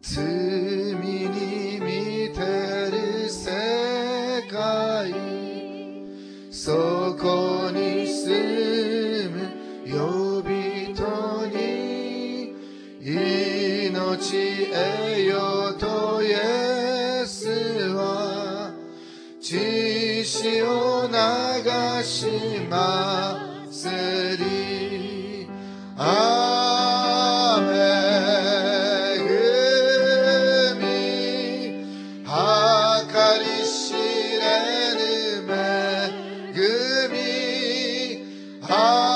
罪に満てる世界、そこに住む呼び人に命得よとイエスは血潮を流しますり、雨ぐみ計り知れぬ恵み、雨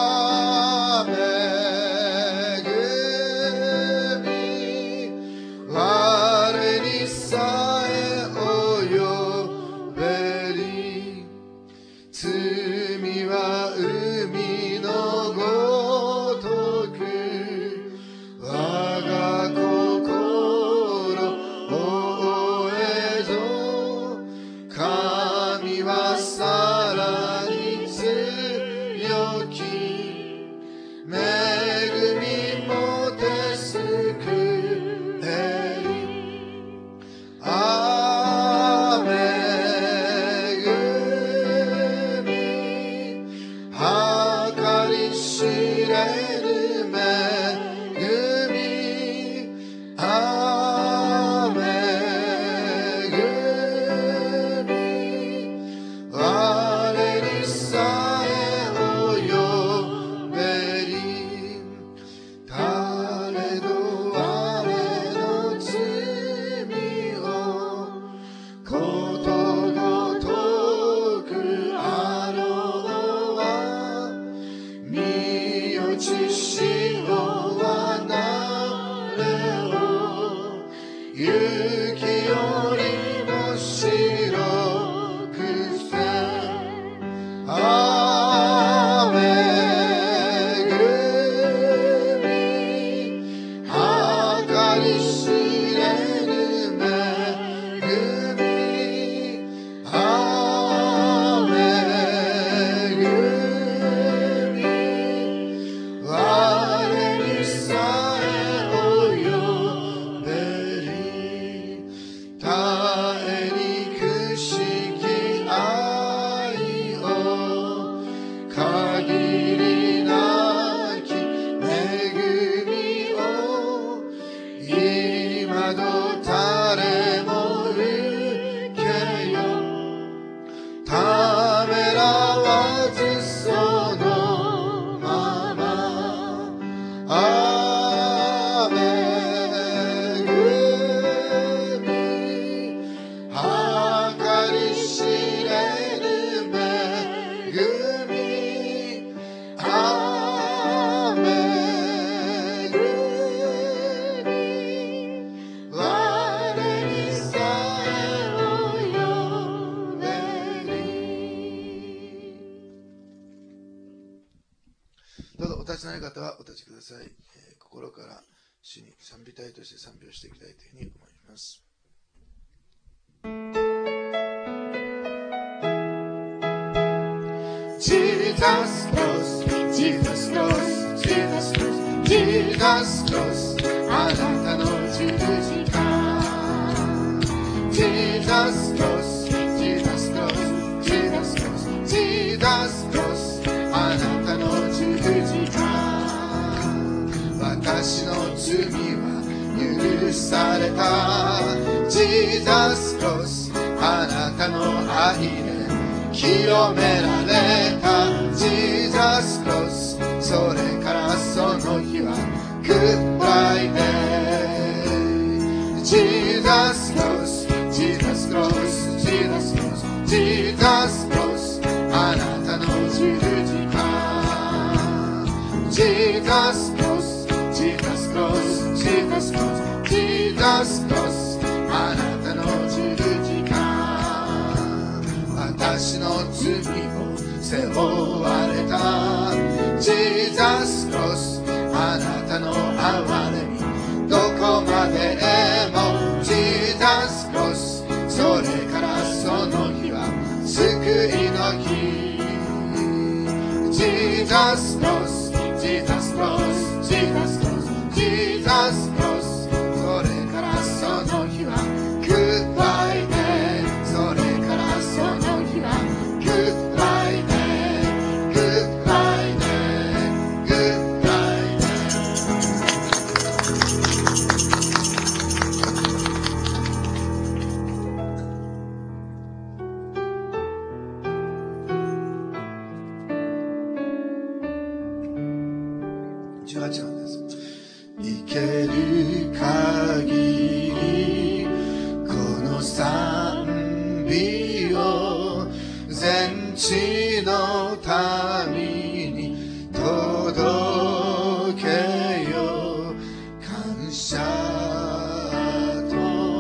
ぐみ我にさえ及べり、罪は海のごとく我が心を覆えぞ、神はさらに強き恵みもて救えり、雨ぐみ計り知れぬ恵み、雨ぐみ我にさえ及べり、誰ど我の罪をことごとくあろうは、身よ血潮はなれを雪よりも白くせ、雨ぐみ計り知れぬ恵み、雨ぐみ我にさえ及べり、絶えにくしき愛を限りなき恵みを今ど誰も受けよ、ためらわずそのまま、雨ぐみ計り知れぬ恵み、雨ぐみ我にさえ及べり。どうぞお立ちのない方はお立ちください。心から主に賛美隊として賛美をしていきたいというふうに思います。Jesus Cross, Jesus Cross, Jesus Cross, Jesus Cross あなたの十字架 Jesus Cross, Jesus Cross, Jesus Cross, Jesus Cross あなたの十字架、私の罪は許された Jesus Cross あなたの愛で清められた Jesus Cross それからその日はグッバイデー Jesus Cross Jesus Cross Jesus Cross Jesus Cross あなたの十字架 Jesus Cross Jesus Cross Jesus Cross Jesus Cross あなたの十字架、私の罪を背負われた Jesus Cross あなたの憐れみどこまでも Jesus Cross それからその日は救いの日 Jesus Cross Jesus Cross Jesus Cross Jesus Cross それからそける限りこの賛美を全地の民に届けよ。感謝と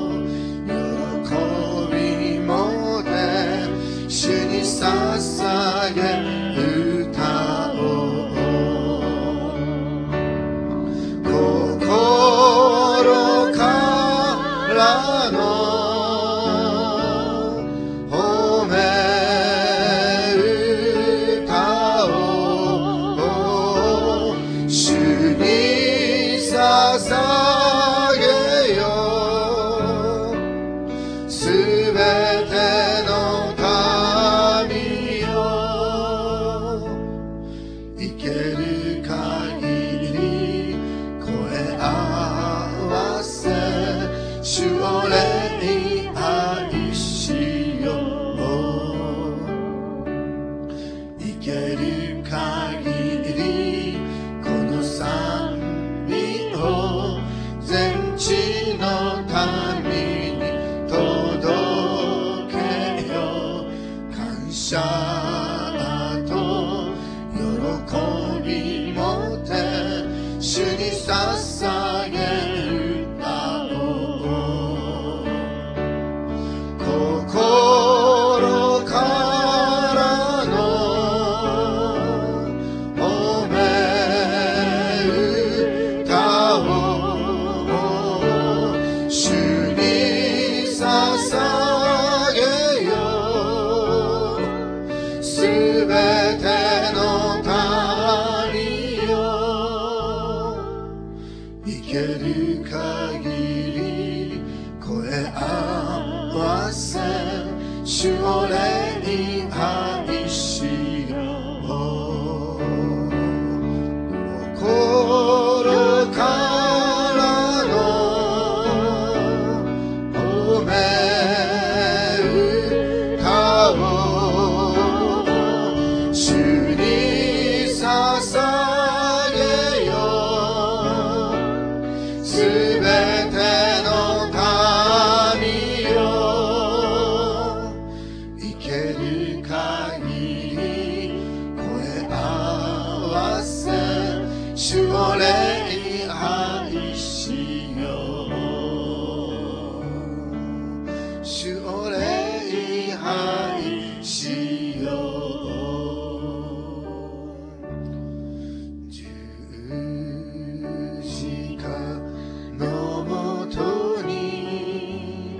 喜びもて主に捧げ歌おう。心からの褒め歌を主に捧げよ。すべての民よ、生ける限り声合わせ主を礼拝しよう。生ける限りこの賛美を全地の民に届けよ。感謝と喜びもて主に捧げ歌おう。心からの褒め歌を主に捧げよ。すべての民よ、生ける限り声合わせ主を礼拝しよう。心からの褒め歌を主に捧げよ。すべての民よ、生ける限り声合わせ主を礼拝しよう。主を礼拝しよう。十字架のもとに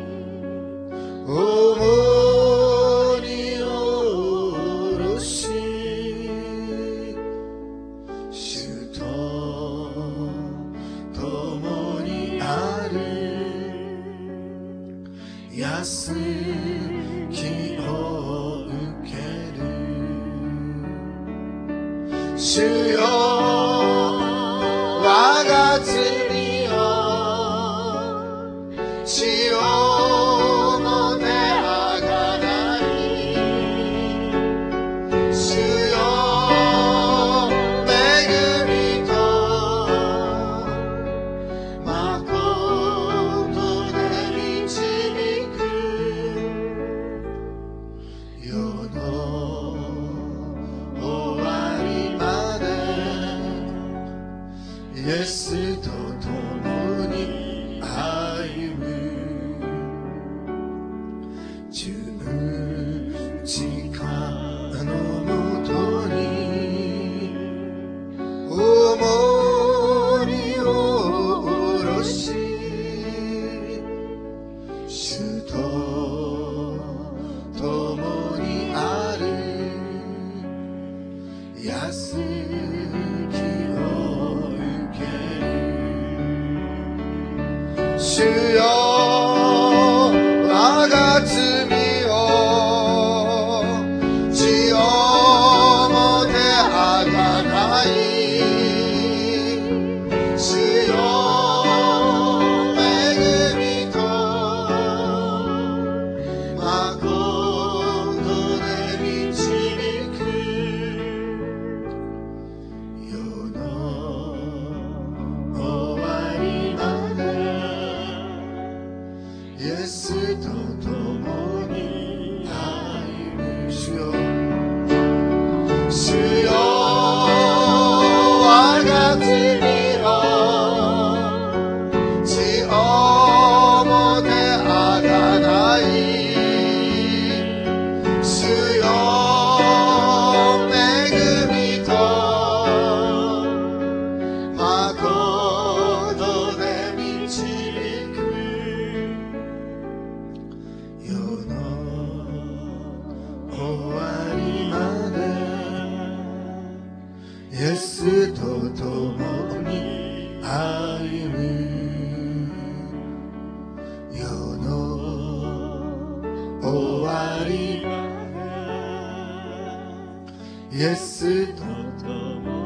重荷を下ろし主と共にある安きを受ける。主よ我が罪を血をもてあがない。主よ恵みと誠で導く。世の終わりまでイエスと共に歩む。十字架のもとに重荷を下ろし主と共にある安きを受ける。主よ我が罪を血をもてあがない。主よ恵みと誠で導く。世の終わり歩む世の終わりまでイエスと共